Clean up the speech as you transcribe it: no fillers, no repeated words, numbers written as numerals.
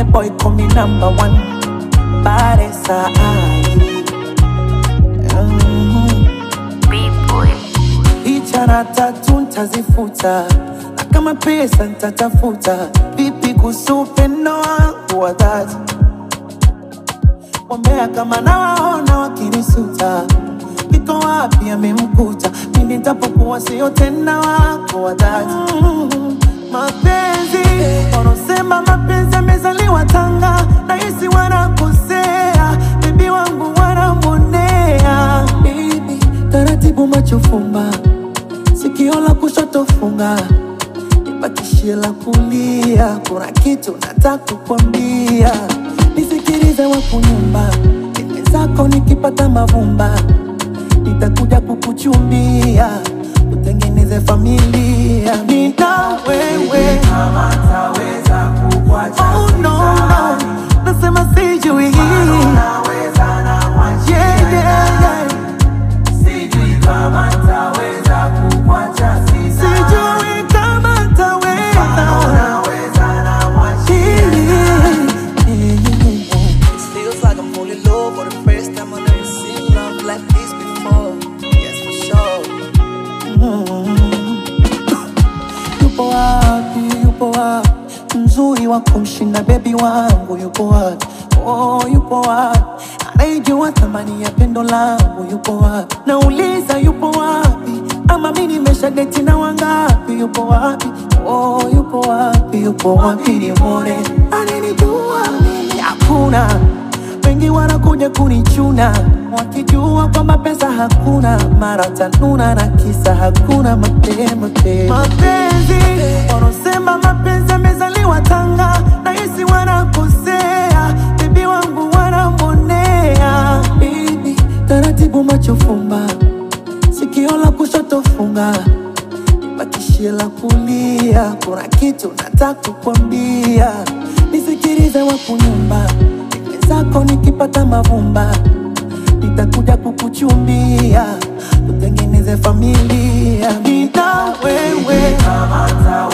boy call me number one. Paresa B-boy. Ichara tatu ntazifuta, na kama pesa ntatafuta. Vipi kuhusu upendo wangu wa dhati? Wambea kama nawaona wakinisuta, iko wapi amemkuta? Mimi nitapokuwa sio tena wako wa dhati. Mapenzi wanaosema mapenzi yamezaliwa Tanga, nahisi wanakosea. Baby wangu wanamwonea. Baby taratibu macho fumba, sikio la kushoto funga, nibakishie la kulia. Kuna kitu nataka kukwambia, nisikilize wakunyumba. Dime zako nikipata mavumba, nitakuja kukuchumbia, utengeneze familia. Nina wewe kama taweza kukuacha. oh no, no. Nasema sijui Unaweza na mwachia. yeah. Sijui kama taweza kukuacha. Sijui kama taweza. Unaweza na mwachia. It feels like I'm falling low for the first time. I've never seen love like this before. Yes, for sure. Yupo wapi, yupo wapi mzuri wa kumshinda baby wangu? Yupo wapi, oh yupo wapi anayejua thamani ya pendo langu? Yupo wapi, nauliza yupo wapi? Ama mimi nimeshadeti na wangapi? Yupo wapi, oh yupo wapi, yupo wapi nimuone? Ananijua mimi hakuna, wengi wanakuja kunichuna wakijua kwamba pesa hakuna, mara tanuna na kisa hakuna mapenzi. Mapenzi wanaosema mapenzi yamezaliwa Tanga, nahisi wanakosea. Baby wangu wanamwonea. Baby taratibu macho fumba, sikio la kushoto funga, nibakishie la kulia. Kuna kitu nataka kukwambia, nisikilize wakunyumba. Dime zako nikipata mavumba, nitakuja kukuchumbia, utengeneze familia. Nina wewe Kama taweza